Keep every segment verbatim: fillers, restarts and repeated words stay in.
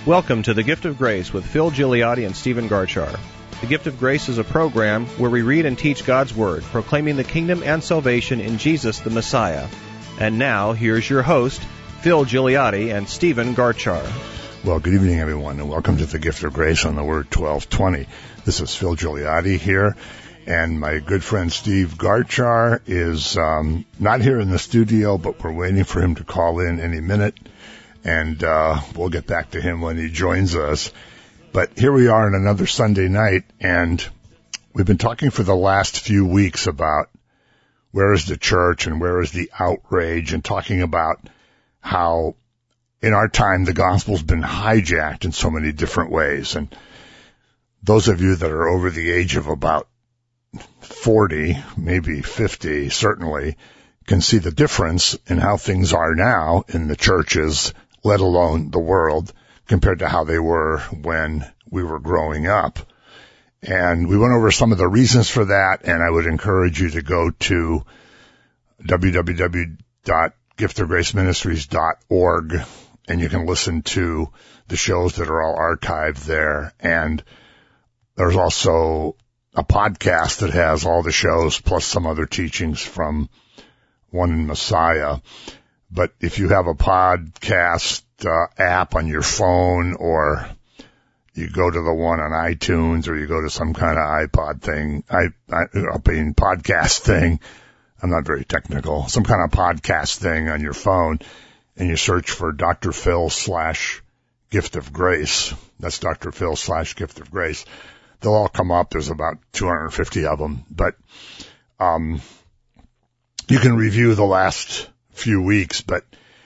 Welcome to The Gift of Grace with Phil Gigliotti and Stephen Garchar. The Gift of Grace is a program where we read and teach God's Word, proclaiming the kingdom and salvation in Jesus the Messiah. And now, here's your host, Phil Gigliotti and Stephen Garchar. Well, good evening, everyone, and welcome to The Gift of Grace on the Word twelve twenty. This is Phil Gigliotti here, and my good friend Steve Garchar is um, not here in the studio, but we're waiting for him to call in any minute, and uh, we'll get back to him when he joins us. But here we are on another Sunday night, and we've been talking for the last few weeks about where is the church and where is the outrage, and talking about how in our time the gospel's been hijacked in so many different ways. And those of you that are over the age of about forty, maybe fifty, certainly can see the difference in how things are now in the churches, let alone the world, compared to how they were when we were growing up. And we went over some of the reasons for that, and I would encourage you to go to w w w dot gift of grace ministries dot org, and you can listen to the shows that are all archived there. And there's also a podcast that has all the shows plus some other teachings from One in Messiah. But if you have a podcast uh, app on your phone, or you go to the one on iTunes, or you go to some kind of iPod thing, I, I, I mean podcast thing, I'm not very technical, some kind of podcast thing on your phone, and you search for Doctor Phil slash Gift of Grace. That's Doctor Phil slash Gift of Grace. They'll all come up. There's about two hundred fifty of them. But um you can review the last few weeks, but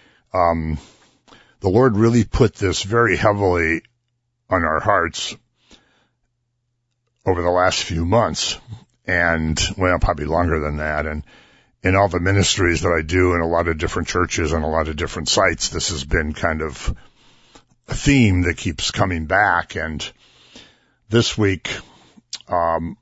um the Lord really put this very heavily on our hearts over the last few months, and, well, probably longer than that. And in all the ministries that I do in a lot of different churches and a lot of different sites, this has been kind of a theme that keeps coming back. And this week, um,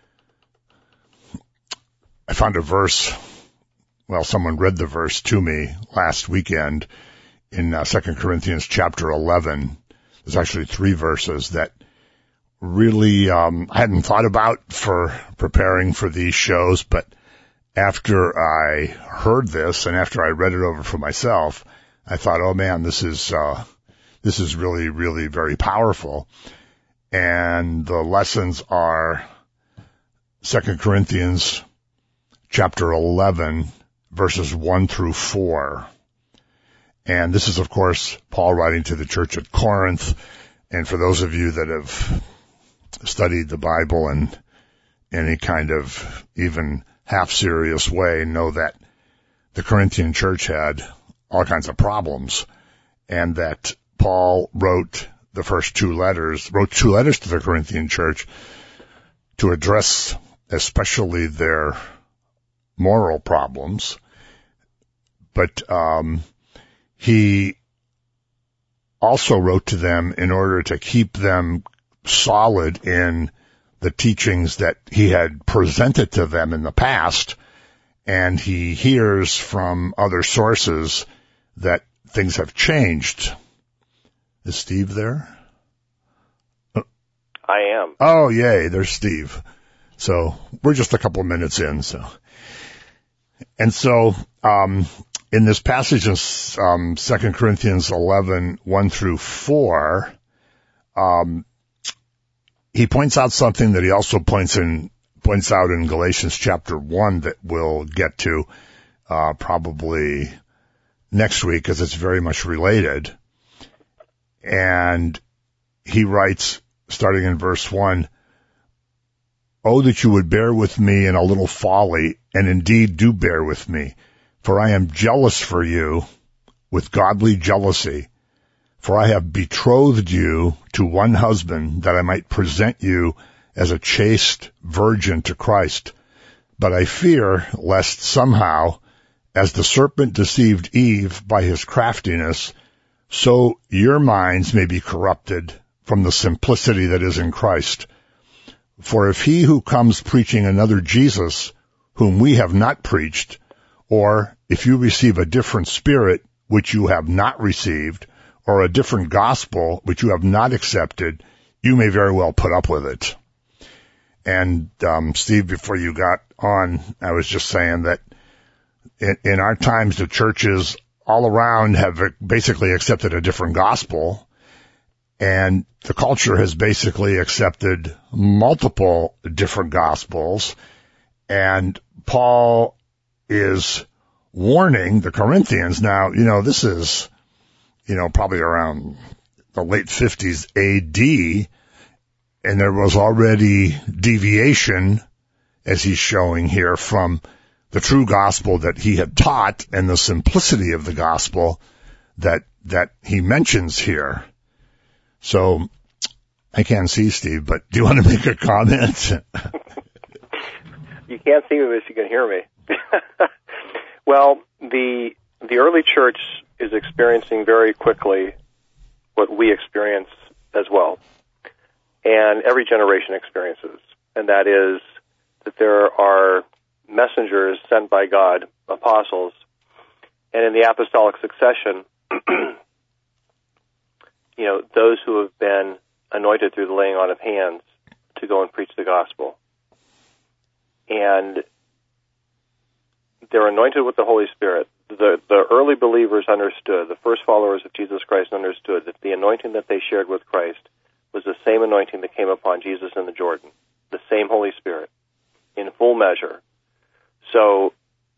I found a verse. Well, someone read the verse to me last weekend in uh, Second Corinthians chapter eleven. There's actually three verses that really um, I hadn't thought about for preparing for these shows, but after I heard this and after I read it over for myself, I thought, oh man, this is uh, this is really, really very powerful. And the lessons are Second Corinthians chapter eleven, verses one through four. And this is, of course, Paul writing to the church at Corinth. And for those of you that have studied the Bible in any kind of even half-serious way, know that the Corinthian church had all kinds of problems, and that Paul wrote the first two letters, wrote two letters to the Corinthian church to address especially their moral problems. But um he also wrote to them in order to keep them solid in the teachings that he had presented to them in the past. And he hears from other sources that things have changed. Is Steve there? I am. Oh, yay, there's Steve. So we're just a couple minutes in. So, and so, um, in this passage in um, Second Corinthians eleven, one through four, um, he points out something that he also points in points out in Galatians chapter one that we'll get to uh, probably next week, because it's very much related. And he writes, starting in verse one, "Oh, that you would bear with me in a little folly, and indeed do bear with me. For I am jealous for you with godly jealousy. For I have betrothed you to one husband, that I might present you as a chaste virgin to Christ. But I fear lest somehow, as the serpent deceived Eve by his craftiness, so your minds may be corrupted from the simplicity that is in Christ. For if he who comes preaching another Jesus, whom we have not preached, or if you receive a different spirit which you have not received, or a different gospel which you have not accepted, you may very well put up with it. And, um, Steve, before you got on, I was just saying that in, in our times, the churches all around have basically accepted a different gospel, and the culture has basically accepted multiple different gospels. And Paul is warning the Corinthians. Now, you know, this is, you know, probably around the late fifties A D, and there was already deviation, as he's showing here, from the true gospel that he had taught and the simplicity of the gospel that that he mentions here. So I can't see Steve, but do you want to make a comment? You can't see me, but you can hear me. Well, the the early church is experiencing very quickly what we experience as well, and every generation experiences, and that is that there are messengers sent by God, apostles, and in the apostolic succession, you know, those who have been anointed through the laying on of hands to go and preach the gospel. And they're anointed with the Holy Spirit. The, the early believers understood, the first followers of Jesus Christ understood that the anointing that they shared with Christ was the same anointing that came upon Jesus in the Jordan, the same Holy Spirit, in full measure. So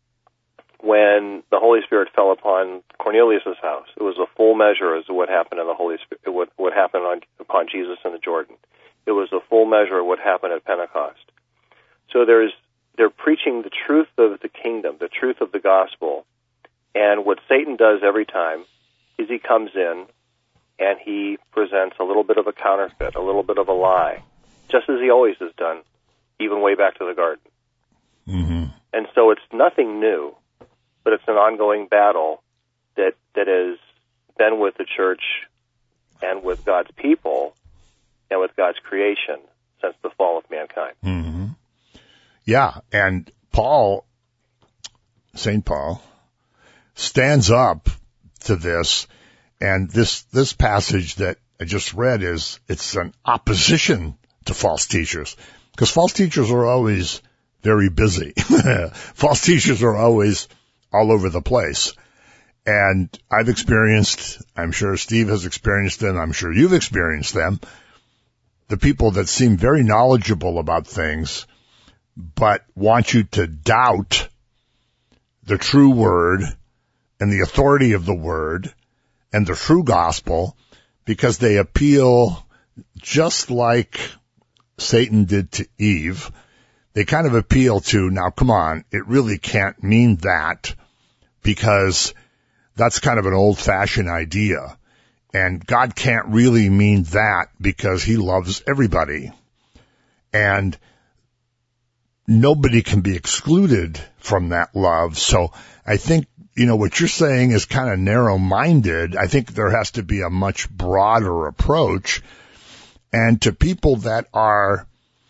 when the Holy Spirit fell upon Cornelius' house, it was a full measure as to what happened in the Holy Spirit, what, what happened on, upon Jesus in the Jordan. It was a full measure of what happened at Pentecost. So there's they're preaching the truth of the kingdom, the truth of the gospel. And what Satan does every time is he comes in and he presents a little bit of a counterfeit, a little bit of a lie, just as he always has done, even way back to the garden. Mm-hmm. And so it's nothing new, but it's an ongoing battle that that has been with the church and with God's people and with God's creation since the fall of mankind. Mm-hmm. Yeah, and Paul, Saint Paul, stands up to this, and this this passage that I just read is, it's an opposition to false teachers, because false teachers are always very busy. False teachers are always all over the place. And I've experienced, I'm sure Steve has experienced them, I'm sure you've experienced them, the people that seem very knowledgeable about things, but want you to doubt the true word and the authority of the word and the true gospel, because they appeal just like Satan did to Eve. They kind of appeal to, now come on, it really can't mean that, because that's kind of an old-fashioned idea. And God can't really mean that because he loves everybody. And nobody can be excluded from that love. So I think, you know, what you're saying is kind of narrow-minded. I think there has to be a much broader approach. And to people that are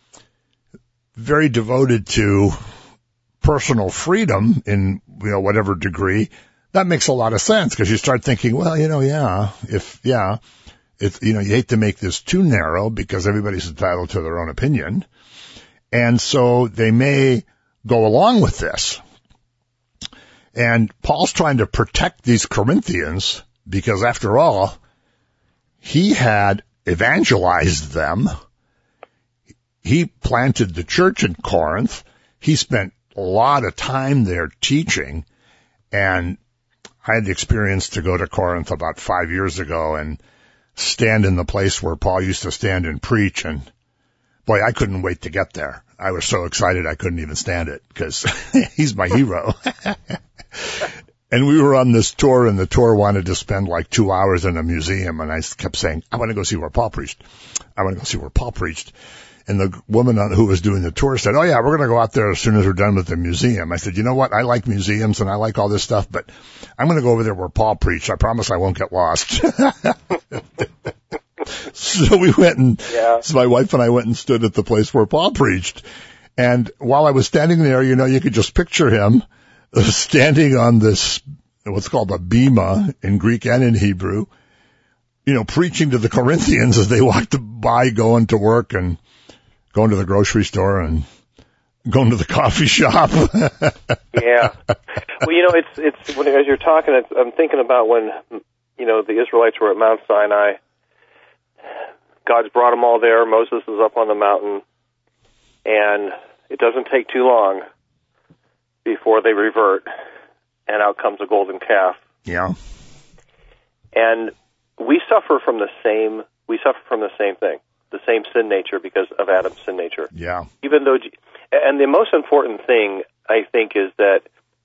very devoted to personal freedom in, you know, whatever degree, that makes a lot of sense, because you start thinking, well, you know, yeah, if, yeah, it's, you know, you hate to make this too narrow because everybody's entitled to their own opinion. And so they may go along with this. And Paul's trying to protect these Corinthians because, after all, he had evangelized them. He planted the church in Corinth. He spent a lot of time there teaching. And I had the experience to go to Corinth about five years ago and stand in the place where Paul used to stand and preach. And boy, I couldn't wait to get there. I was so excited I couldn't even stand it, because he's my hero. And we were on this tour, and the tour wanted to spend like two hours in a museum. And I kept saying, I want to go see where Paul preached. I want to go see where Paul preached. And the woman who was doing the tour said, oh, yeah, we're going to go out there as soon as we're done with the museum. I said, you know what? I like museums and I like all this stuff, but I'm going to go over there where Paul preached. I promise I won't get lost. So we went and, yeah. so my wife and I went and stood at the place where Paul preached. And while I was standing there, you know, you could just picture him standing on this, what's called a bema in Greek and in Hebrew, you know, preaching to the Corinthians as they walked by, going to work and going to the grocery store and going to the coffee shop. Yeah. Well, you know, it's, it's, when, as you're talking, it's, I'm thinking about when, you know, the Israelites were at Mount Sinai. God's brought them all there. Moses is up on the mountain. And it doesn't take too long before they revert, and out comes a golden calf. Yeah. And we suffer from the same, we suffer from the same thing, the same sin nature because of Adam's sin nature. Yeah. Even though, and the most important thing, I think, is that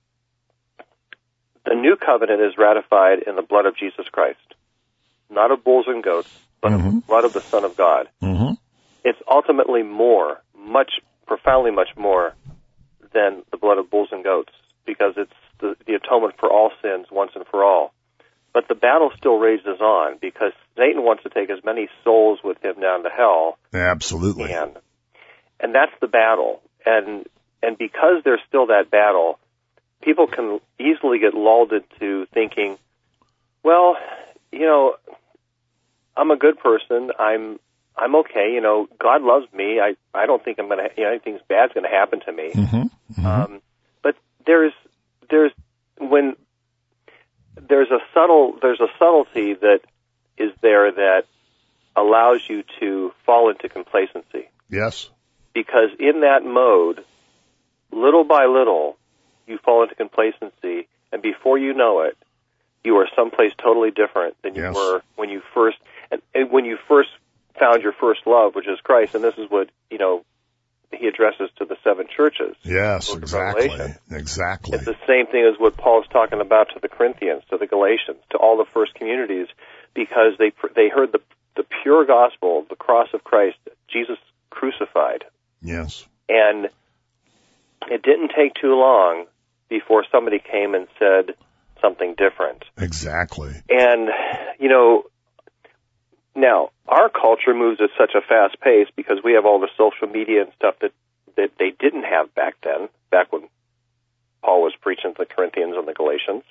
the new covenant is ratified in the blood of Jesus Christ, not of bulls and goats, but mm-hmm. the blood of the Son of God. Mm-hmm. It's ultimately more, much, profoundly much more than the blood of bulls and goats, because it's the, the atonement for all sins once and for all. But the battle still rages on, because Satan wants to take as many souls with him down to hell. Absolutely. And, and that's the battle. And and because there's still that battle, people can easily get lulled into thinking, well, you know, I'm a good person. I'm I'm okay. You know, God loves me. I, I don't think I'm going to, you know, anything bad's going to happen to me. Mm-hmm. Mm-hmm. Um, but there's there's when there's a subtle there's a subtlety that is there that allows you to fall into complacency. Yes. Because in that mode, little by little, you fall into complacency, and before you know it, you are someplace totally different than you yes. were when you first and, and when you first found your first love, which is Christ. And this is what, you know, he addresses to the seven churches. Yes, exactly. Exactly. It's the same thing as what Paul's talking about to the Corinthians, to the Galatians, to all the first communities, because they they heard the the pure gospel, the cross of Christ, Jesus crucified. Yes. And it didn't take too long before somebody came and said something different. Exactly. And, you know, now, our culture moves at such a fast pace because we have all the social media and stuff that, that they didn't have back then, back when Paul was preaching to the Corinthians and the Galatians.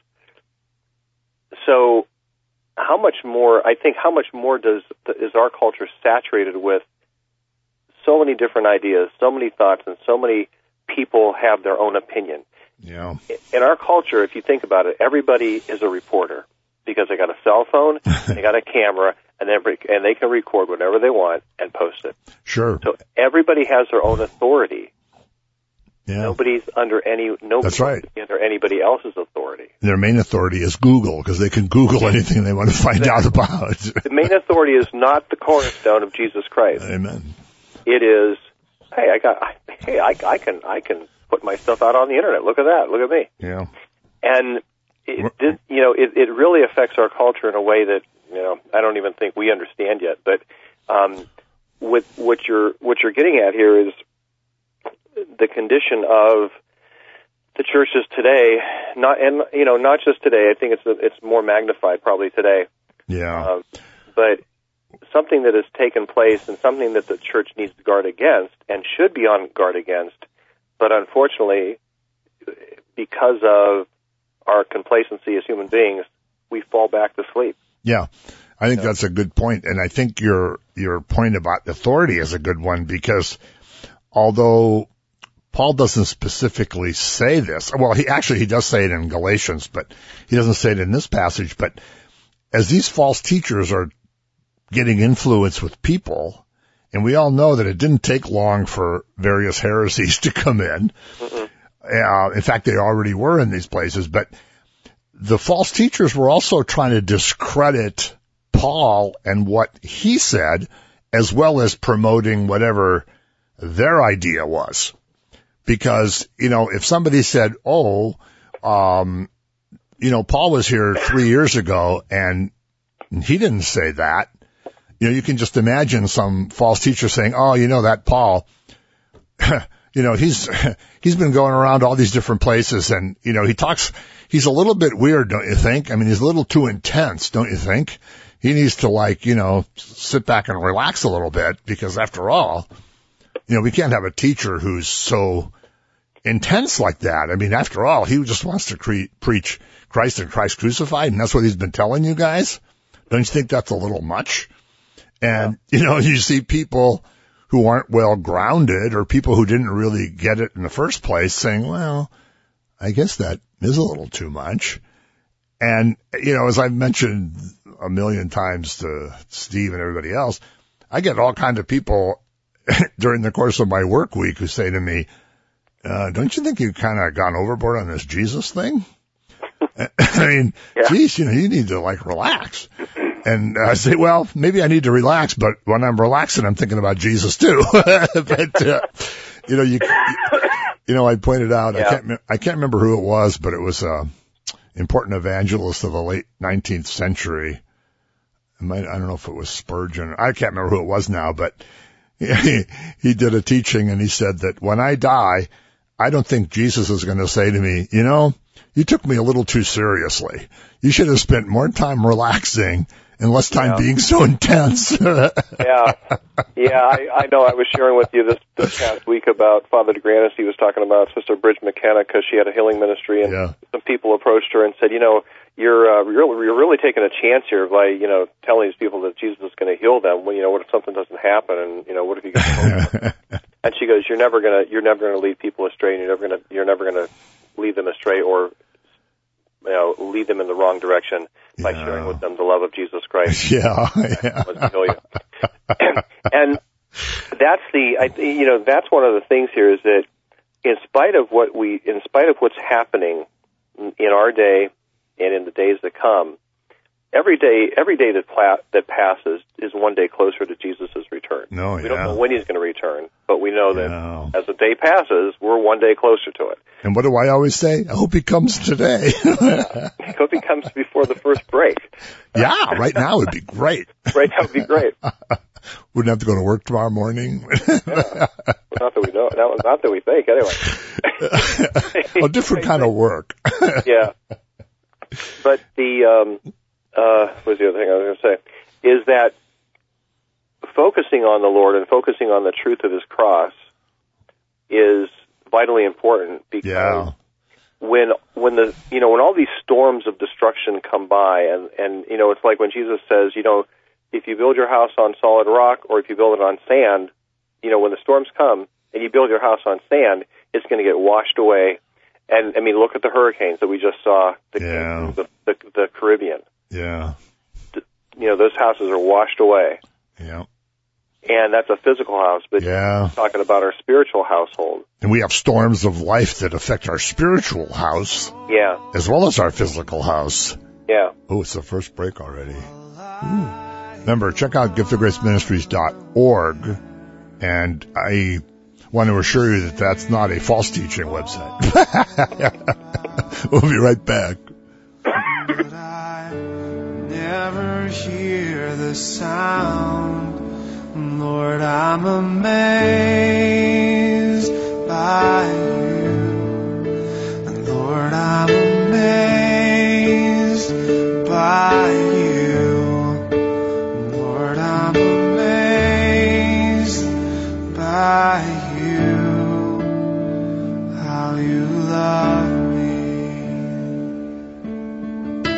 So how much more, I think, how much more does is our culture saturated with so many different ideas, so many thoughts, and so many people have their own opinion. Yeah. In our culture, if you think about it, everybody is a reporter because they got a cell phone, and they got a camera, and every, and they can record whatever they want and post it. Sure. So everybody has their own authority. Yeah. Nobody's under any nobody's That's right. under anybody else's authority. Their main authority is Google, because they can Google anything they want to find out about. The main authority is not the cornerstone of Jesus Christ. Amen. It is, hey, I got, hey, I, I can, I can put my stuff out on the internet. Look at that. Look at me. Yeah. And it, this, you know, it, it really affects our culture in a way that, you know, I don't even think we understand yet. But um, with what you're what you're getting at here is the condition of the churches today. Not and you know, not just today. I think it's it's more magnified probably today. Yeah. Uh, but something that has taken place and something that the church needs to guard against and should be on guard against, but unfortunately, because of our complacency as human beings, we fall back to sleep. Yeah, I think that's a good point, and I think your your point about authority is a good one, because although Paul doesn't specifically say this, well, he actually he does say it in Galatians, but he doesn't say it in this passage. But as these false teachers are getting influence with people, and we all know that it didn't take long for various heresies to come in. Uh, in fact, they already were in these places, but the false teachers were also trying to discredit Paul and what he said, as well as promoting whatever their idea was. Because, you know, if somebody said, oh, um, you know, Paul was here three years ago and he didn't say that, you know, you can just imagine some false teacher saying, oh, you know, that Paul, you know, he's, he's been going around all these different places and, you know, he talks, he's a little bit weird, don't you think? I mean, he's a little too intense, don't you think? He needs to, like, you know, sit back and relax a little bit, because after all, you know, we can't have a teacher who's so intense like that. I mean, after all, he just wants to cre- preach Christ and Christ crucified, and that's what he's been telling you guys. Don't you think that's a little much? And, yeah. you know, you see people who aren't well grounded or people who didn't really get it in the first place saying, well, I guess that is a little too much. And, you know, as I've mentioned a million times to Steve and everybody else, I get all kinds of people during the course of my work week who say to me, uh, don't you think you've kind of gone overboard on this Jesus thing? I mean, yeah. geez, you know, you need to like relax. And I say, well, maybe I need to relax, but when I'm relaxing, I'm thinking about Jesus too. But, uh, you know, you, you know, I pointed out, yeah. I can't, I can't remember who it was, but it was a important evangelist of the late nineteenth century. I might, I don't know if it was Spurgeon. I can't remember who it was now, but he, he did a teaching and he said that when I die, I don't think Jesus is going to say to me, you know, you took me a little too seriously. You should have spent more time relaxing and less time yeah. being so intense. yeah. Yeah, I, I know. I was sharing with you this, this past week about Father DeGranis. He was talking about Sister Bridge McKenna because she had a healing ministry, and yeah. some people approached her and said, you know, you're, uh, you're, you're really taking a chance here by, you know, telling these people that Jesus is going to heal them. Well, you know, what if something doesn't happen? And, you know, what if you get And she goes, you're never going to, you're never going to lead people astray, and you're never going to, you're never going to lead them astray or, you know, lead them in the wrong direction by yeah. sharing with them the love of Jesus Christ. Yeah, yeah. and, and that's the, I, you know, that's one of the things here is that in spite of what we, in spite of what's happening in our day and in the days that come, every day, every day that pla- that passes is one day closer to Jesus' return. No, we yeah. don't know when he's going to return, but we know that no. as the day passes, we're one day closer to it. And what do I always say? I hope he comes today. I hope he comes before the first break. Yeah, right now would be great. Right now would be great. Wouldn't have to go to work tomorrow morning. yeah. Not that we know. Not, not that we think, anyway. A different kind of work. yeah. But the, um, uh, what was the other thing I was going to say? Is that focusing on the Lord and focusing on the truth of His cross is vitally important because yeah. when when the you know when all these storms of destruction come by and and you know it's like when Jesus says, you know, if you build your house on solid rock or if you build it on sand, you know, when the storms come and you build your house on sand, it's going to get washed away. And I mean, look at the hurricanes that we just saw, the yeah. the, the, the Caribbean. Yeah. The, you know, those houses are washed away. Yeah. And that's a physical house, but yeah. we're talking about our spiritual household. And we have storms of life that affect our spiritual house. Yeah. As well as our physical house. Yeah. Oh, it's the first break already. Ooh. Remember, check out gift of grace ministries dot org. And I want to assure you that that's not a false teaching website. We'll be right back. But I never hear the sound. Lord, I'm amazed by you. And Lord, I'm amazed by you. Lord, I'm amazed by you. How you love me.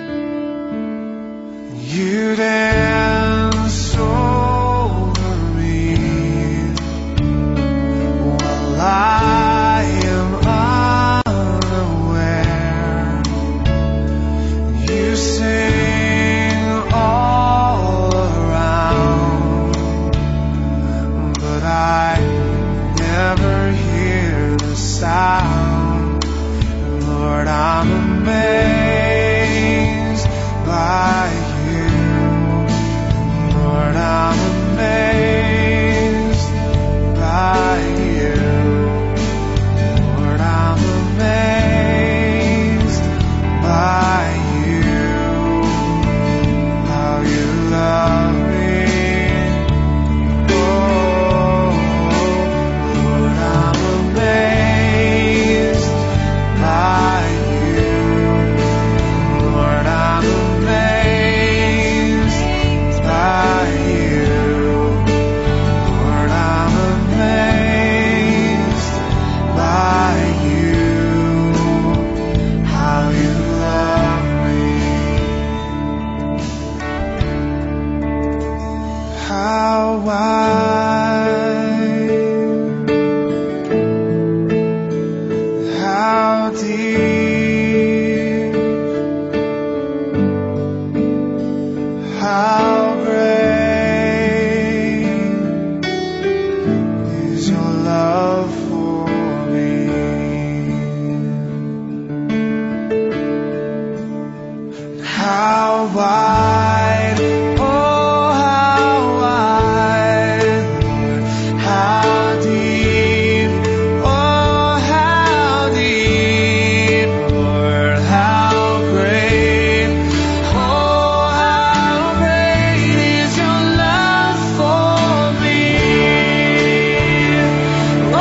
You dance over me while I am unaware. You sing all around, but I never hear the sound. Lord, I'm amazed by you. how wide, oh, how wide, how deep, oh, how deep, Lord, how great, oh, how great is your love for me. Oh,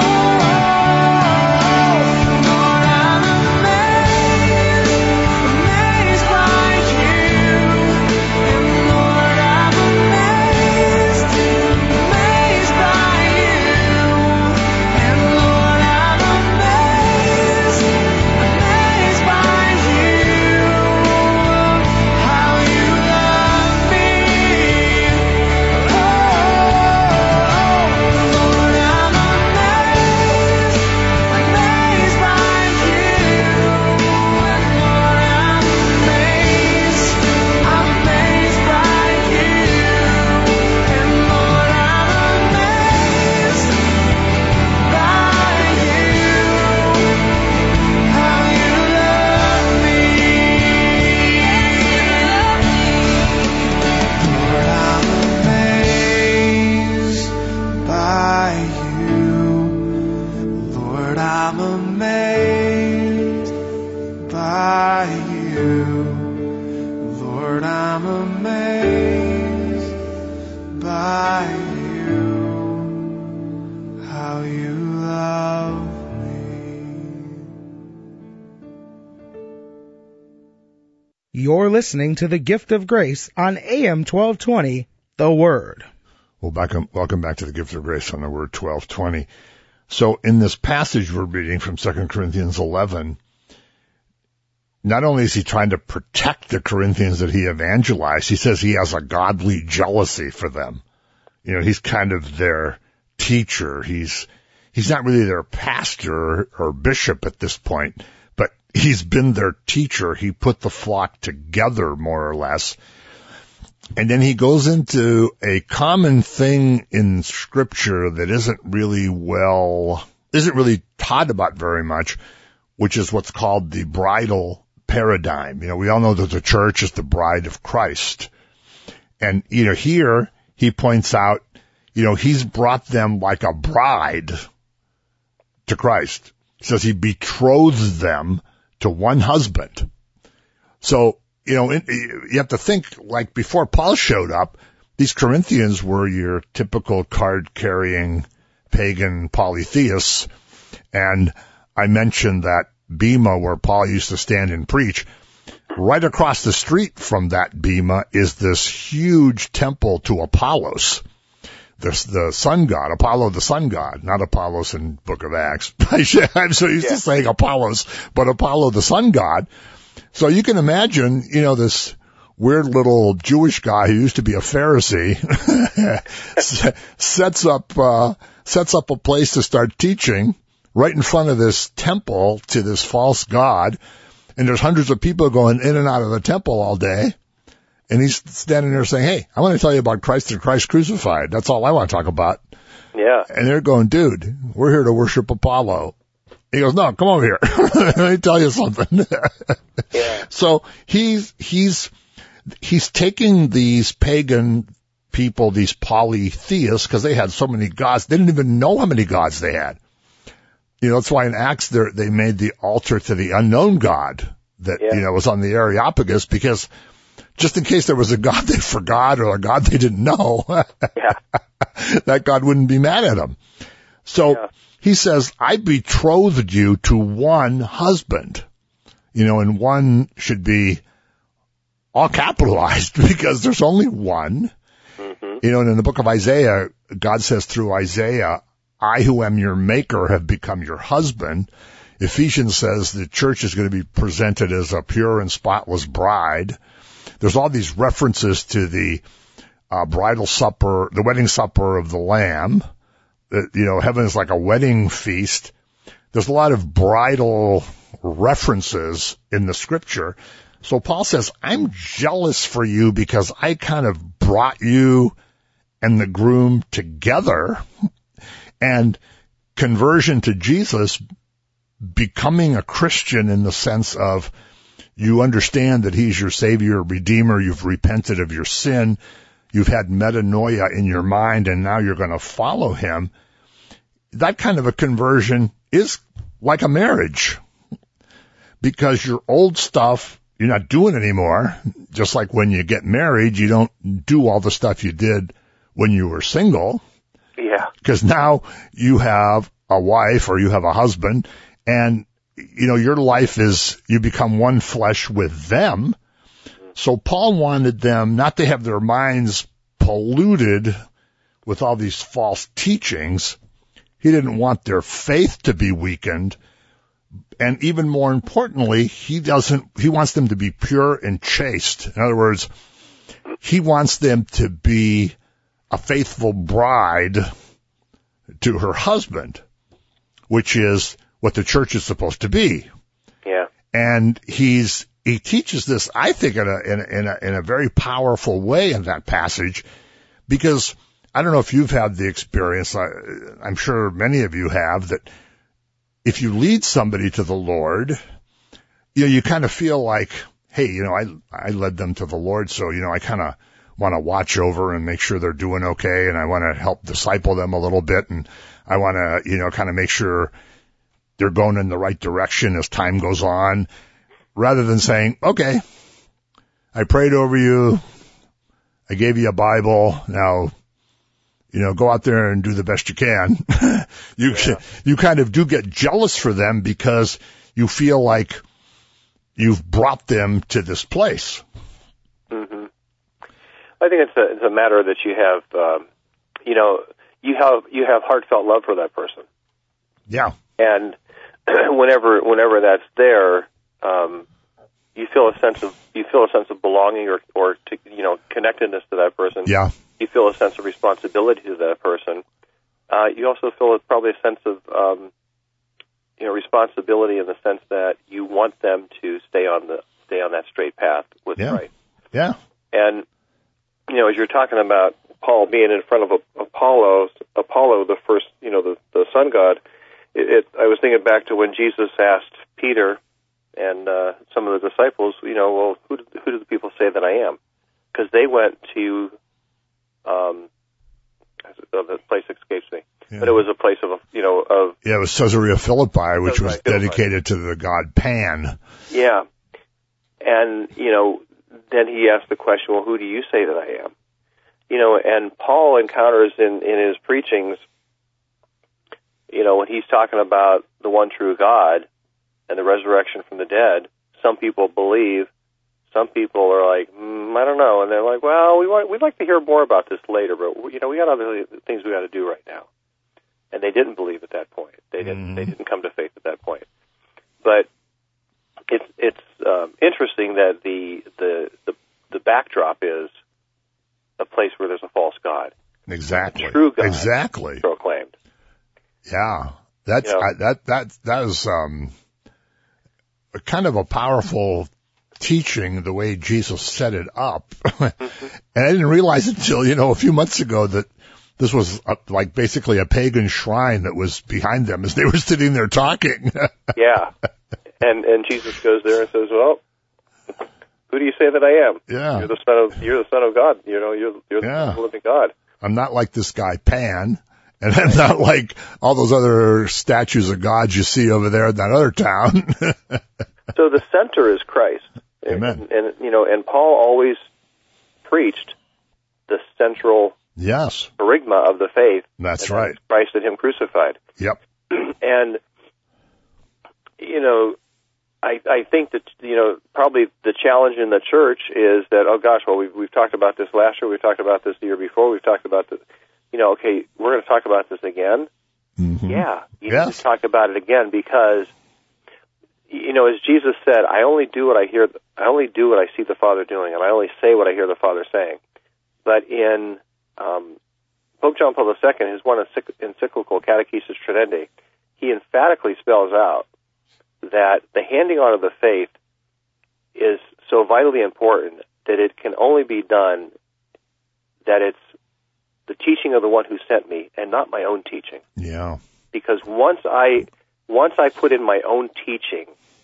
Lord, I'm amazed, amazed by you. And Lord, I'm amazed, amazed by you. And Lord, I'm amazed, amazed by you. How you love me. Oh, Lord, I'm amazed, amazed by you. And Lord, I'm amazed, I'm amazed by you. And Lord, I'm amazed by you. How you love me. Lord, I'm amazed by you. Lord, I'm amazed by you. Lord, I'm amazed by you. How you love me. You're listening to The Gift of Grace on A M twelve twenty, The Word. Well, back, welcome back to the Gift of Grace on the Word twelve twenty. So in this passage we're reading from Second Corinthians eleven, not only is he trying to protect the Corinthians that he evangelized, he says he has a godly jealousy for them. You know, he's kind of their teacher. He's, he's not really their pastor or bishop at this point, but he's been their teacher. He put the flock together more or less. And then he goes into a common thing in Scripture that isn't really well, isn't really taught about very much, which is what's called the bridal paradigm. You know, we all know that the church is the bride of Christ. And, you know, here he points out, you know, he's brought them like a bride to Christ. He says he betrothed them to one husband. So, you know, you have to think, like before Paul showed up, these Corinthians were your typical card-carrying pagan polytheists. And I mentioned that bema where Paul used to stand and preach. Right across the street from that bema is this huge temple to Apollos, the, the sun god, Apollo the sun god, not Apollos in Book of Acts. I'm so used Yeah. to saying Apollos, but Apollo the sun god. So you can imagine, you know, this weird little Jewish guy who used to be a Pharisee sets up, uh, sets up a place to start teaching right in front of this temple to this false god. And there's hundreds of people going in and out of the temple all day. And he's standing there saying, hey, I want to tell you about Christ and Christ crucified. That's all I want to talk about. Yeah. And they're going, dude, we're here to worship Apollo. He goes, no, come over here. Let me tell you something. Yeah. So he's, he's, he's taking these pagan people, these polytheists, because they had so many gods. They didn't even know how many gods they had. You know, that's why in Acts they made the altar to the unknown God that, Yeah. you know, was on the Areopagus, because just in case there was a God they forgot or a God they didn't know, Yeah. that God wouldn't be mad at them. So Yeah. he says, I betrothed you to one husband. You know, and one should be all capitalized because there's only one. Mm-hmm. You know, and in the book of Isaiah, God says through Isaiah, I who am your maker have become your husband. Ephesians says the church is going to be presented as a pure and spotless bride. There's all these references to the uh, bridal supper, the wedding supper of the Lamb. Uh, you know, heaven is like a wedding feast. There's a lot of bridal references in the Scripture. So Paul says, I'm jealous for you because I kind of brought you and the groom together. And conversion to Jesus, becoming a Christian in the sense of you understand that he's your Savior, Redeemer, you've repented of your sin, you've had metanoia in your mind, and now you're going to follow him. That kind of a conversion is like a marriage, because your old stuff you're not doing anymore. Just like when you get married, you don't do all the stuff you did when you were single. Yeah. Because now you have a wife or you have a husband, and, you know, your life is, you become one flesh with them. So Paul wanted them not to have their minds polluted with all these false teachings. He didn't want their faith to be weakened. And even more importantly, he doesn't, he wants them to be pure and chaste. In other words, he wants them to be a faithful bride to her husband, which is what the church is supposed to be. Yeah. And he's, he teaches this, I think, in a, in a, in a, in a very powerful way in that passage, because I don't know if you've had the experience, I, I'm sure many of you have, that if you lead somebody to the Lord, you know, you kind of feel like, hey, you know, I, I led them to the Lord, so, you know, I kind of want to watch over and make sure they're doing okay, and I want to help disciple them a little bit, and I want to, you know, kind of make sure they're going in the right direction as time goes on, rather than saying, okay, I prayed over you, I gave you a Bible, now, you know, go out there and do the best you can. you yeah. you kind of do get jealous for them because you feel like you've brought them to this place. Mm-hmm. I think it's a it's a matter that you have, um, you know, you have you have heartfelt love for that person. Yeah. And whenever whenever that's there, um, you feel a sense of you feel a sense of belonging or or to, you know, connectedness to that person. Yeah. You feel a sense of responsibility to that person. Uh, you also feel probably a sense of, um, you know, responsibility in the sense that you want them to stay on the stay on that straight path with yeah. Christ. Yeah. And you know, as you're talking about Paul being in front of Apollo, Apollo, the first, you know, the, the sun god, it, it, I was thinking back to when Jesus asked Peter and uh, some of the disciples, you know, well, who do, who do the people say that I am? Because they went to Um, the place escapes me, yeah. But it was a place of, you know, of yeah, it was Caesarea Philippi, which Caesarea was Philippi. dedicated to the god Pan. Yeah, and you know, then he asked the question, well, who do you say that I am? You know, and Paul encounters in in his preachings, you know, when he's talking about the one true God and the resurrection from the dead, some people believe. Some people are like, mm, I don't know, and they're like, well, we want, we'd like to hear more about this later, but you know, we got other things we got to do right now. And they didn't believe at that point. They didn't. Mm-hmm. They didn't come to faith at that point. But it's it's um, interesting that the, the the the backdrop is a place where there's a false god. Exactly. A true God. Exactly. Proclaimed. Yeah, that's you know? I, that that that is um, a kind of a powerful teaching, the way Jesus set it up. Mm-hmm. And I didn't realize until, you know, a few months ago that this was a, like basically a pagan shrine that was behind them as they were sitting there talking. Yeah. And and Jesus goes there and says, well, who do you say that I am? Yeah. You're the son of you're the son of God. You know, you're you're yeah. the son of the living God. I'm not like this guy Pan, and I'm not like all those other statues of gods you see over there in that other town. So the center is Christ. Amen. And, and, you know, and Paul always preached the central yes. parigma of the faith. That's and right. Christ and Him crucified. Yep. And, you know, I, I think that, you know, probably the challenge in the church is that, oh gosh, well, we've, we've talked about this last year, we've talked about this the year before, we've talked about this, you know, okay, we're going to talk about this again. Mm-hmm. Yeah, you yes. need to talk about it again because, you know, as Jesus said, I only do what I hear, I only do what I see the Father doing, and I only say what I hear the Father saying. But in um, Pope John Paul the Second, his one encyclical Catechesis Tradendae, he emphatically spells out that the handing on of the faith is so vitally important that it can only be done, that it's the teaching of the one who sent me and not my own teaching. Yeah. Because once I once I put in my own teaching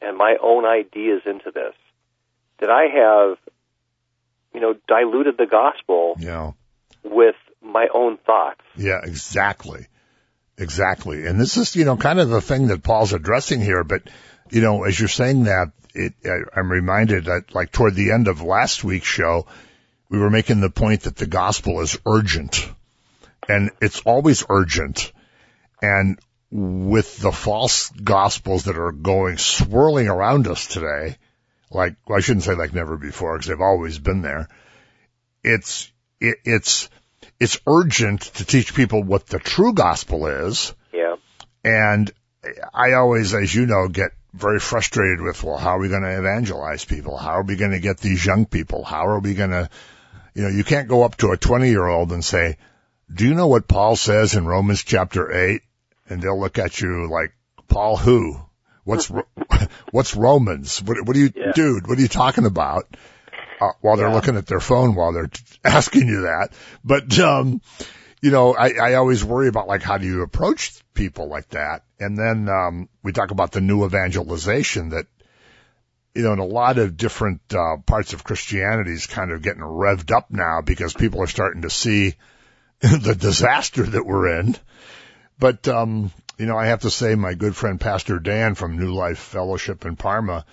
and my own ideas into this, that I have, you know, diluted the gospel Yeah. with my own thoughts. Yeah, exactly. Exactly. And this is, you know, kind of the thing that Paul's addressing here. But, you know, as you're saying that, it, I, I'm reminded that, like, toward the end of last week's show, we were making the point that the gospel is urgent. And it's always urgent. And with the false gospels that are going swirling around us today, like, well, I shouldn't say like never before, because they've always been there. It's, it, it's, it's urgent to teach people what the true gospel is. Yeah. And I always, as you know, get very frustrated with, well, how are we going to evangelize people? How are we going to get these young people? How are we going to, you know, you can't go up to a twenty-year-old and say, do you know what Paul says in Romans chapter eight? And they'll look at you like, Paul who? What's, what's Romans? What, what are you, yeah. dude, what are you talking about? Uh, while they're yeah. looking at their phone while they're t- asking you that. But, um, you know, I, I always worry about, like, how do you approach people like that? And then, um, we talk about the new evangelization that, you know, in a lot of different, uh, parts of Christianity is kind of getting revved up now because people are starting to see the disaster that we're in. But, um, you know, I have to say my good friend Pastor Dan from New Life Fellowship in Parma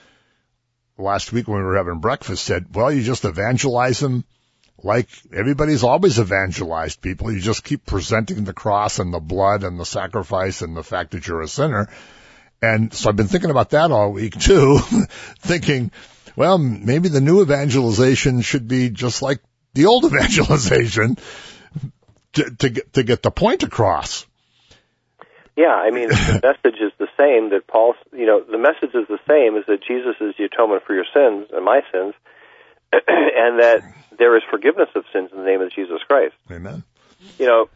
last week when we were having breakfast said, well, you just evangelize them like everybody's always evangelized people. You just keep presenting the cross and the blood and the sacrifice and the fact that you're a sinner. And so I've been thinking about that all week too, thinking, well, maybe the new evangelization should be just like the old evangelization to, to get, to get the point across. Yeah, I mean, the message is the same that Paul, you know, the message is the same, is that Jesus is the atonement for your sins and my sins, and that there is forgiveness of sins in the name of Jesus Christ. Amen. You know,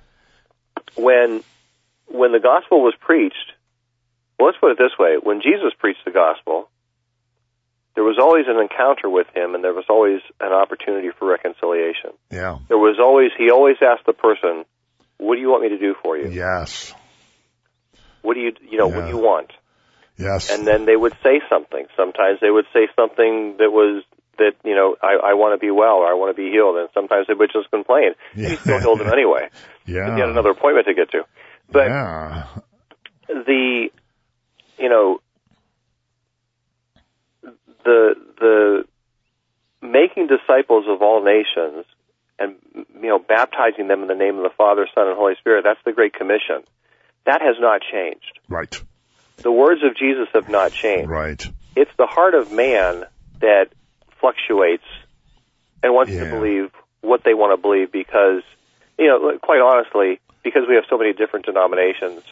when when the gospel was preached, well, let's put it this way, when Jesus preached the gospel, there was always an encounter with him, and there was always an opportunity for reconciliation. Yeah. There was always, he always asked the person, what do you want me to do for you? Yes. What do you, you know, Yeah. what do you want? Yes. And then they would say something. Sometimes they would say something that was, that, you know, I, I want to be well, or I want to be healed. And sometimes they would just complain. Yeah. He still healed him anyway. Yeah. He had another appointment to get to. But yeah. the, you know, the, the making disciples of all nations and, you know, baptizing them in the name of the Father, Son, and Holy Spirit, that's the Great Commission. That has not changed. Right. The words of Jesus have not changed. Right. It's the heart of man that fluctuates and wants Yeah. to believe what they want to believe because, you know, quite honestly, because we have so many different denominations,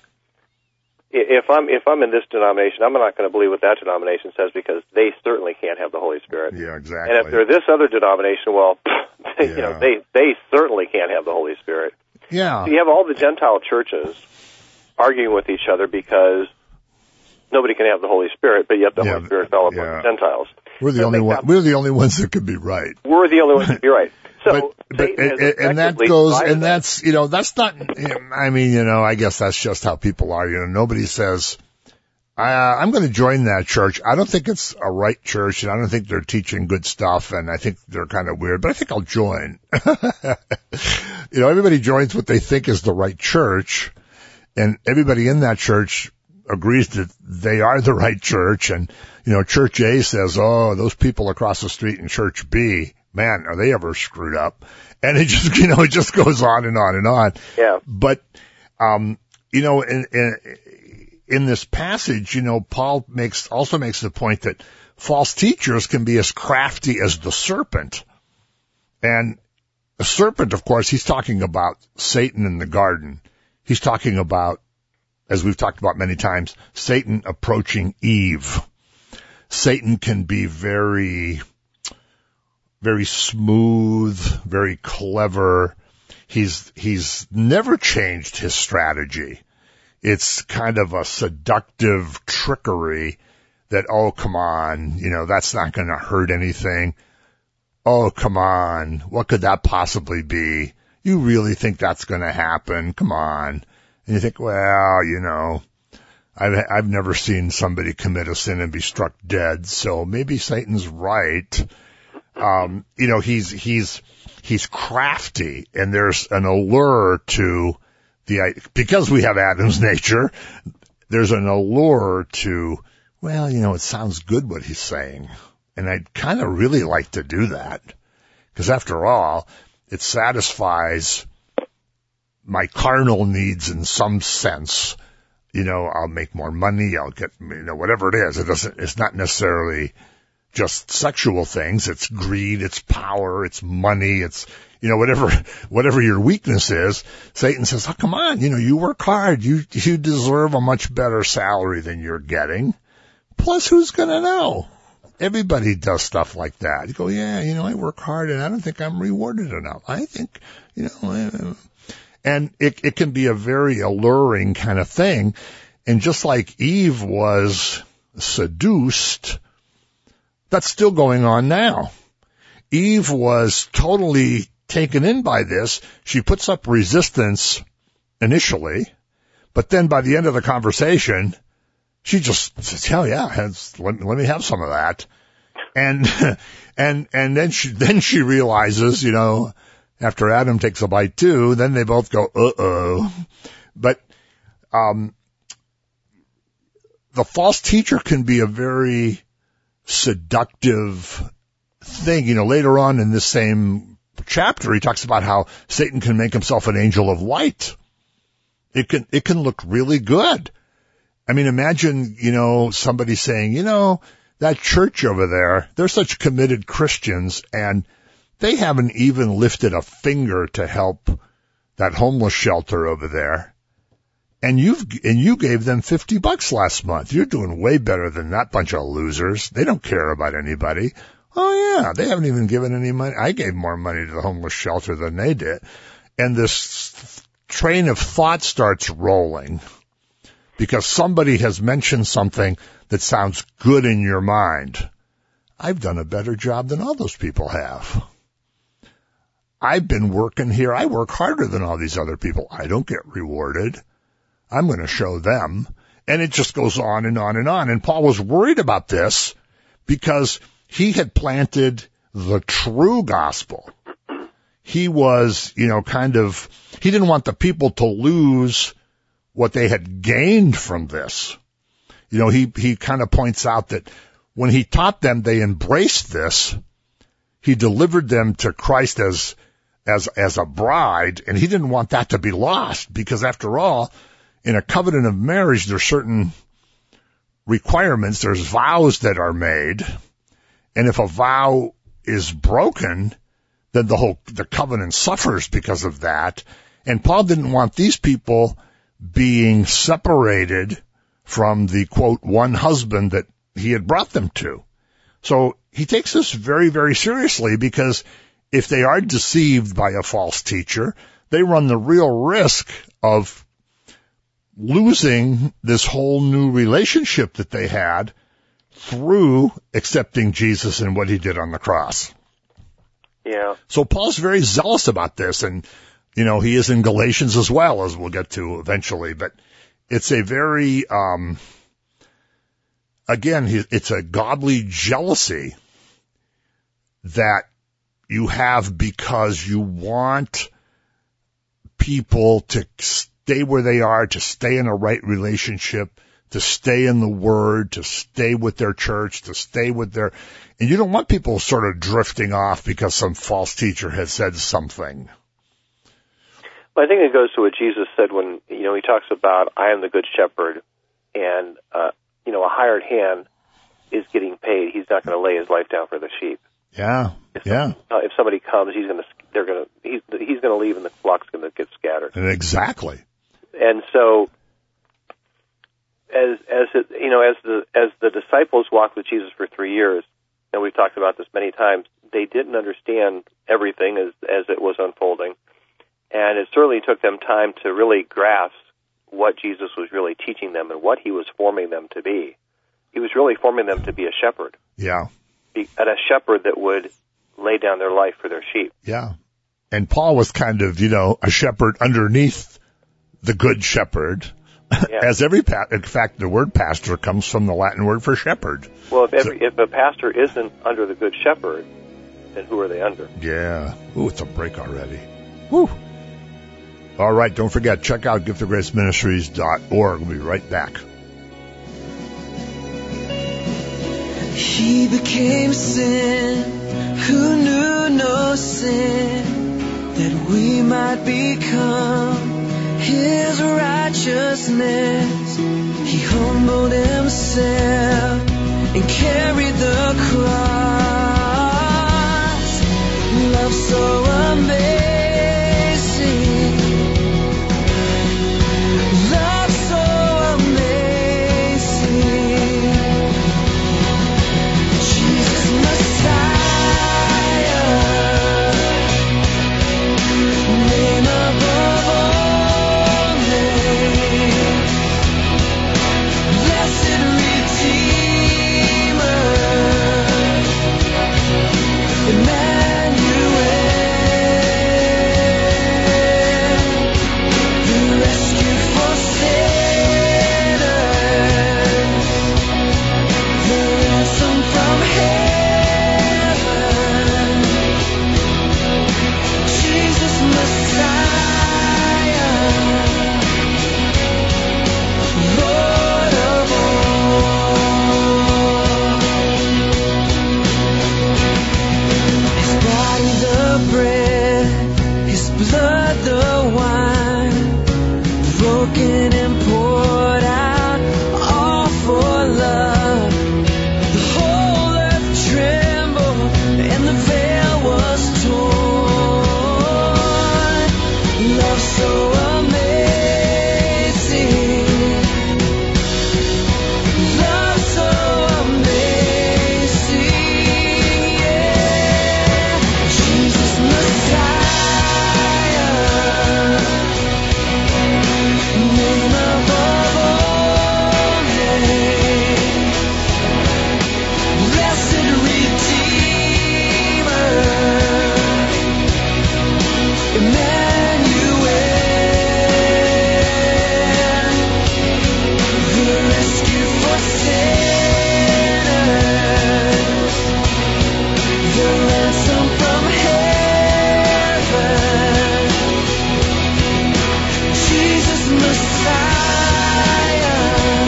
if I'm if I'm in this denomination, I'm not going to believe what that denomination says because they certainly can't have the Holy Spirit. Yeah, exactly. And if they're this other denomination, well, you Yeah. know, they they certainly can't have the Holy Spirit. Yeah. So you have all the Gentile churches arguing with each other because nobody can have the Holy Spirit, but yet the Yeah, Holy Spirit fell upon yeah. the Gentiles. We're the So only they one. have- We're the only ones that could be right. We're the only ones to be right. So, but but Satan has and, and that effectively goes, divided and us. that's you know that's not. I mean, you know, I guess that's just how people are. You know, nobody says, I, uh, "I'm going to join that church." I don't think it's a right church, and I don't think they're teaching good stuff, and I think they're kind of weird. But I think I'll join. You know, everybody joins what they think is the right church, and everybody in that church agrees that they are the right church. And, you know, Church A says, oh, those people across the street in Church B, man, are they ever screwed up? And it just, you know, it just goes on and on and on. Yeah. But, um, you know, in, in, in this passage, you know, Paul makes, also makes the point that false teachers can be as crafty as the serpent. And the serpent, of course, he's talking about Satan in the garden. He's talking about, as we've talked about many times, Satan approaching Eve. Satan can be very, very smooth, very clever. He's, he's never changed his strategy. It's kind of a seductive trickery that, oh, come on, you know, that's not going to hurt anything. Oh, come on, what could that possibly be? You really think that's going to happen? Come on. And you think, well, you know, I've, I've never seen somebody commit a sin and be struck dead, so maybe Satan's right. Um, you know, he's, he's, he's crafty, and there's an allure to the, because we have Adam's nature, there's an allure to, well, you know, it sounds good what he's saying. And I'd kind of really like to do that. Because after all, it satisfies my carnal needs in some sense. You know, I'll make more money, I'll get, you know, whatever it is. It doesn't, it's not necessarily just sexual things. It's greed, it's power, it's money, it's, you know, whatever, whatever your weakness is. Satan says, oh, come on, you know, you work hard. You, you deserve a much better salary than you're getting. Plus, who's gonna know? Everybody does stuff like that. You go, yeah, you know, I work hard and I don't think I'm rewarded enough. I think, you know, and it, it can be a very alluring kind of thing. And just like Eve was seduced, that's still going on now. Eve was totally taken in by this. She puts up resistance initially, but then by the end of the conversation, she just says, hell yeah, has, let, let me have some of that. And, and, and then she, then she realizes, you know, after Adam takes a bite too, then they both go, uh-oh. But, um, the false teacher can be a very seductive thing. You know, later on in this same chapter, he talks about how Satan can make himself an angel of light. It can, it can look really good. I mean, imagine, you know, somebody saying, you know, that church over there, they're such committed Christians and they haven't even lifted a finger to help that homeless shelter over there. And you've, and you gave them fifty bucks last month. You're doing way better than that bunch of losers. They don't care about anybody. Oh yeah, they haven't even given any money. I gave more money to the homeless shelter than they did. And this train of thought starts rolling because somebody has mentioned something that sounds good in your mind. I've done a better job than all those people have. I've been working here. I work harder than all these other people. I don't get rewarded. I'm going to show them. And it just goes on and on and on. And Paul was worried about this because he had planted the true gospel. He was, you know, kind of, he didn't want the people to lose what they had gained from this. You know, he, he kind of points out that when he taught them, they embraced this. He delivered them to Christ as, as, as a bride, and he didn't want that to be lost because after all, in a covenant of marriage, there's certain requirements, there's vows that are made, and if a vow is broken, then the whole, the covenant suffers because of that. And Paul didn't want these people being separated from the, quote, one husband that he had brought them to. So he takes this very, very seriously because if they are deceived by a false teacher, they run the real risk of losing this whole new relationship that they had through accepting Jesus and what he did on the cross. Yeah. So Paul's very zealous about this, and, you know, he is in Galatians as well, as we'll get to eventually, but it's a very, um, again, it's a godly jealousy that you have because you want people to stay where they are, to stay in a right relationship, to stay in the Word, to stay with their church, to stay with their, and you don't want people sort of drifting off because some false teacher has said something. Well, I think it goes to what Jesus said when, you know, he talks about, I am the good shepherd, and, uh, you know, a hired hand is getting paid. He's not going to lay his life down for the sheep. Yeah, if yeah. Somebody, uh, if somebody comes, he's going to, they're going to, he's, he's going to leave and the flock's going to get scattered. And exactly. And so, as, as it, you know, as the, as the disciples walked with Jesus for three years, and we've talked about this many times, they didn't understand everything as, as it was unfolding. And it certainly took them time to really grasp what Jesus was really teaching them and what he was forming them to be. He was really forming them to be a shepherd. Yeah. Be, and a shepherd that would lay down their life for their sheep. Yeah. And Paul was kind of, you know, a shepherd underneath the good shepherd. Yeah. As every, pa- in fact, the word pastor comes from the Latin word for shepherd. Well, if every, if a pastor isn't under the good shepherd, then who are they under? Yeah. Ooh, it's a break already. Woo. All right, don't forget, check out gift of grace ministries dot org. We'll be right back. He became sin who knew no sin, that we might become his righteousness. He humbled himself and carried the cross. Love so amazing. Love so amazing. Jesus Messiah, name above all names. Blessed Redeemer, Emmanuel, the rescue for sinners, the ransom from heaven. Jesus Messiah, Lord of all. His body the bread, his blood the wine, broken and poured out, all for love. The whole earth trembled and the veil was torn. Love so amazing. Love so amazing, yeah. Jesus Messiah, name above all names. Blessed Redeemer, Emmanuel, the rescue for sinners, the ransom from heaven. Jesus Messiah,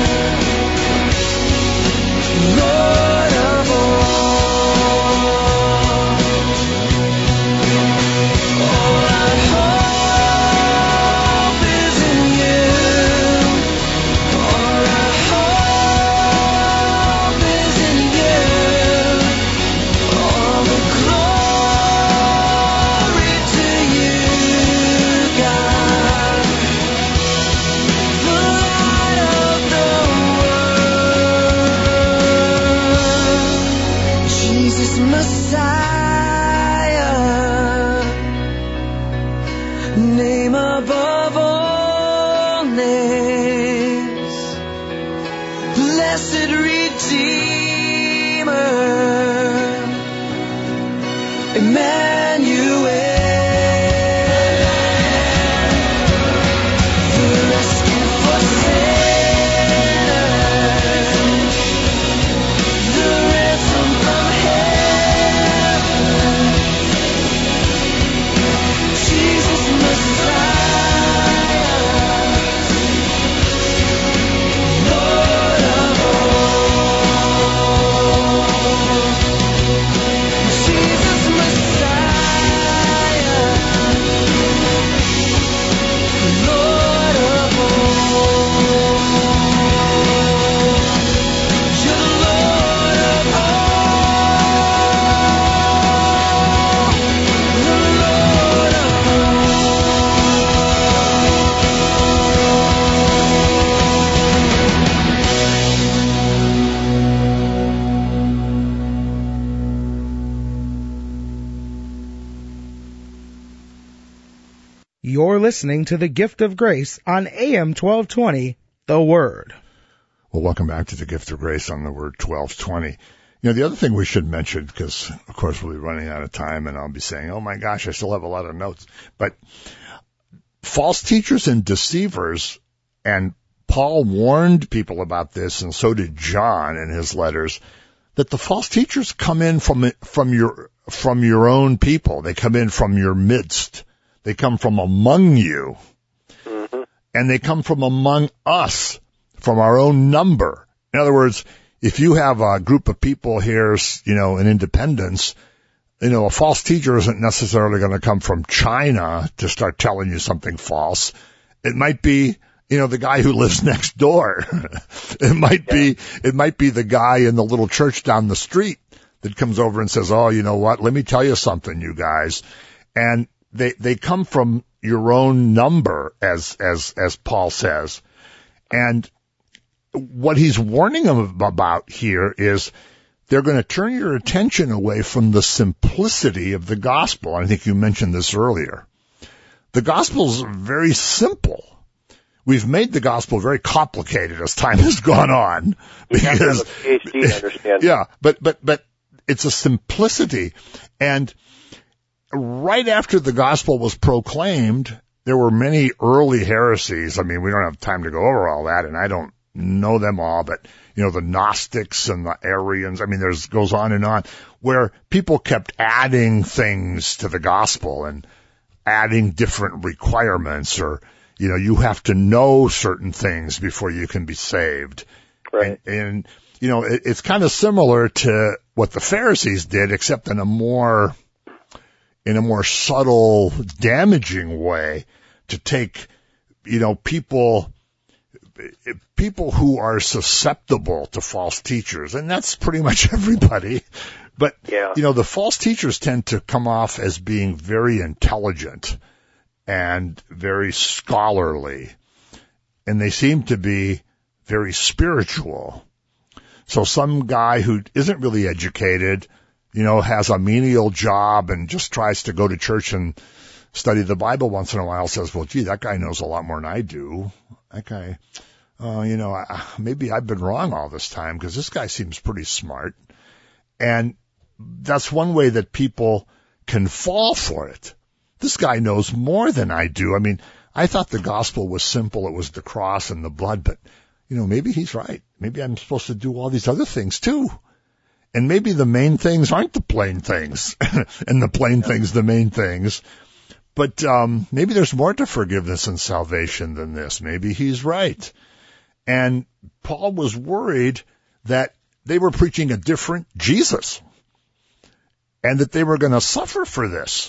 Lord of all. All our hope is in you. All our hope is in you. All the glory to you, God, the light of the world. Jesus Messiah, name above all names. Blessed Redeemer, Emmanuel, the rescue for sinners, the ransom from heaven. Jesus Messiah, Lord of all. Jesus Messiah, Lord of all. You're the Lord of all. The Lord of You're listening to the Gift of Grace on A M twelve twenty, The Word. Well, welcome back to the Gift of Grace on the Word twelve twenty. You know, the other thing we should mention, because, of course, we'll be running out of time, and I'll be saying, oh, my gosh, I still have a lot of notes. But false teachers and deceivers and Paul warned people about this, and so did John in his letters, that the false teachers come in from from your from your own people. They come in from your midst. They come from among you. Mm-hmm. And they come from among us, from our own number. In other words, if you have a group of people here, you know, in Independence, you know, a false teacher isn't necessarily going to come from China to start telling you something false. It might be, you know, the guy who lives next door. It might yeah. be, it might be the guy in the little church down the street that comes over and says, oh, you know what? Let me tell you something, you guys. And they, they come from your own number, as, as, as Paul says. And what he's warning them about here is they're going to turn your attention away from the simplicity of the gospel. I think you mentioned this earlier. The gospel is very simple. We've made the gospel very complicated as time has gone on. Because, you have to have a PhD to understand. Yeah, but, but, but it's a simplicity. And right after the gospel was proclaimed, there were many early heresies. I mean, we don't have time to go over all that, and I don't know them all, but, you know, the Gnostics and the Arians, I mean, there's goes on and on, where people kept adding things to the gospel and adding different requirements, or, you know, you have to know certain things before you can be saved. Right. And, and you know, it, it's kind of similar to what the Pharisees did, except in a more in a more subtle, damaging way, to take, you know, people, people who are susceptible to false teachers, and that's pretty much everybody. But, yeah. you know, the false teachers tend to come off as being very intelligent and very scholarly, and they seem to be very spiritual. So some guy who isn't really educated, you know, has a menial job and just tries to go to church and study the Bible once in a while, says, well, gee, that guy knows a lot more than I do. That guy, uh, you know, I, maybe I've been wrong all this time, because this guy seems pretty smart. And that's one way that people can fall for it. This guy knows more than I do. I mean, I thought the gospel was simple. It was the cross and the blood, but, you know, maybe he's right. Maybe I'm supposed to do all these other things too. And maybe the main things aren't the plain things, and the plain yeah. things the main things. But um maybe there's more to forgiveness and salvation than this. Maybe he's right. And Paul was worried that they were preaching a different Jesus, and that they were going to suffer for this.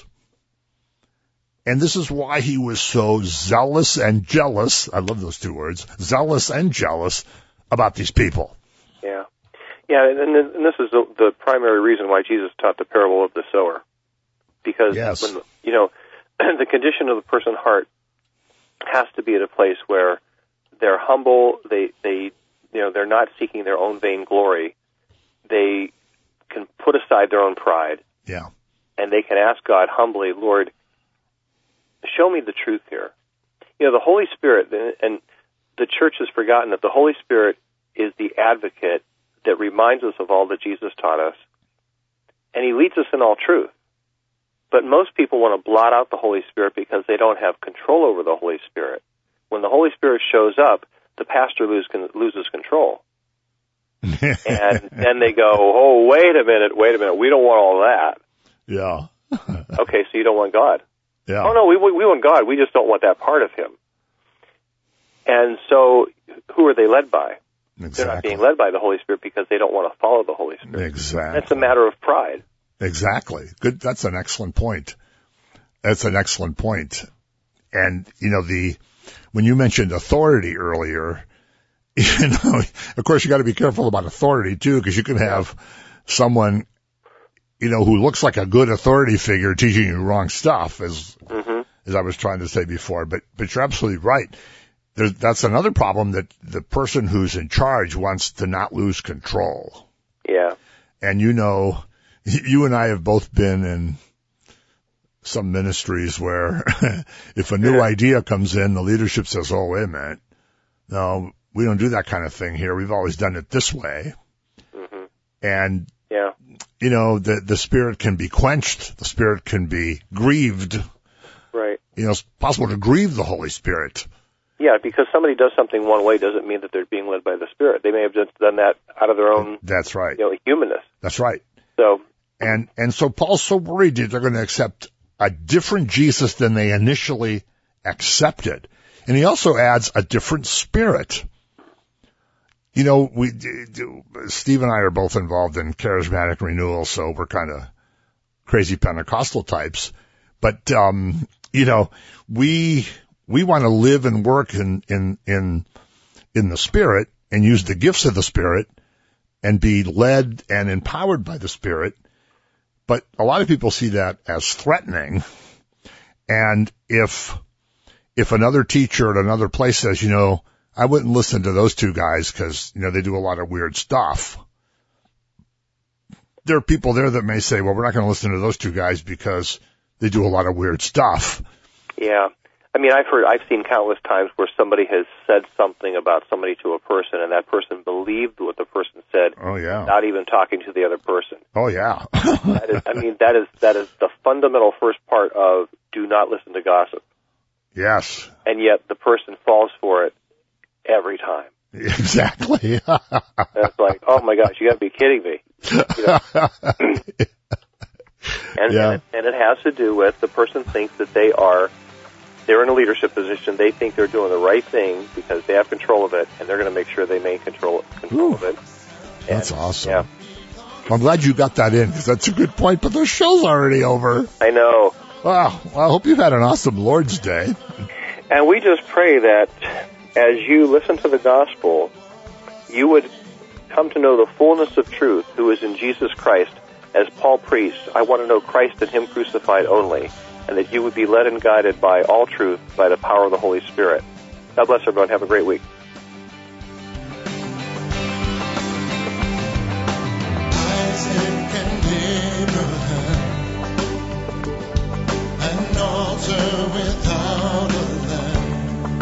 And this is why he was so zealous and jealous. I love those two words, zealous and jealous, about these people. Yeah. Yeah, and, and this is the, the primary reason why Jesus taught the parable of the sower. Because, yes. when, you know, the condition of the person's heart has to be at a place where they're humble, they, they, you know, they're not seeking their own vain glory. They can put aside their own pride. Yeah. And they can ask God humbly, Lord, show me the truth here. You know, the Holy Spirit, and the church has forgotten that the Holy Spirit is the advocate that reminds us of all that Jesus taught us, and he leads us in all truth. But most people want to blot out the Holy Spirit because they don't have control over the Holy Spirit. When the Holy Spirit shows up, the pastor lose, loses control. And then they go, oh, wait a minute, wait a minute, we don't want all that. Yeah. Okay, so you don't want God. Yeah. Oh, no, we, we want God, we just don't want that part of him. And so, who are they led by? Exactly. They're not being led by the Holy Spirit because they don't want to follow the Holy Spirit. Exactly. That's a matter of pride. Exactly. Good. That's an excellent point. That's an excellent point. And, you know, the, when you mentioned authority earlier, you know, of course you got to be careful about authority too, because you can have someone, you know, who looks like a good authority figure teaching you wrong stuff, as, mm-hmm. as I was trying to say before. But, but you're absolutely right. There, that's another problem, that the person who's in charge wants to not lose control. Yeah. And you know, you and I have both been in some ministries where if a new yeah. idea comes in, the leadership says, oh, wait a minute. No, we don't do that kind of thing here. We've always done it this way. Mm-hmm. And, yeah. you know, the, the spirit can be quenched. The spirit can be grieved. Right. You know, it's possible to grieve the Holy Spirit. Yeah, because somebody does something one way doesn't mean that they're being led by the Spirit. They may have just done that out of their own, That's right. you know, humanness. That's right. So, And and so Paul's so worried that they're going to accept a different Jesus than they initially accepted. And he also adds a different spirit. You know, we Steve and I are both involved in charismatic renewal, so we're kind of crazy Pentecostal types. But um, you know, we we want to live and work in in in in the Spirit and use the gifts of the Spirit and be led and empowered by the Spirit. But a lot of people see that as threatening. And if if another teacher at another place says, you know, I wouldn't listen to those two guys because, you know, they do a lot of weird stuff, there are people there that may say, well, we're not going to listen to those two guys because they do a lot of weird stuff. yeah. I mean, I've heard, I've seen countless times where somebody has said something about somebody to a person, and that person believed what the person said, Oh, yeah. not even talking to the other person. Oh, yeah. That is, I mean, that is that is the fundamental first part of do not listen to gossip. Yes. And yet the person falls for it every time. Exactly. It's like, oh my gosh, you got to be kidding me. You know? and, Yeah. and, it, and it has to do with the person thinks that they are, they're in a leadership position. They think they're doing the right thing because they have control of it, and they're going to make sure they maintain control, control Ooh, of it. And, That's awesome. Yeah, I'm glad you got that in because that's a good point, but the show's already over. I know. Wow. Well, I hope you've had an awesome Lord's Day. And we just pray that as you listen to the gospel, you would come to know the fullness of truth, who is in Jesus Christ. As Paul preached, I want to know Christ and Him crucified only, and that you would be led and guided by all truth by the power of the Holy Spirit. God bless everyone. Have a great week. Isaac and Abraham, an altar without a lamb,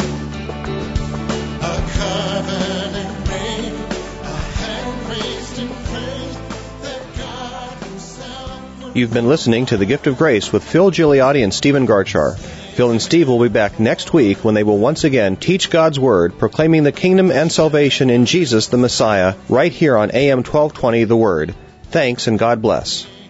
a covenant made, a hand raised in faith that God Himself would. You've been listening to The Gift of Grace with Phil Gigliotti and Stephen Garchar. Phil and Steve will be back next week when they will once again teach God's Word, proclaiming the kingdom and salvation in Jesus the Messiah, right here on A M twelve twenty The Word. Thanks and God bless.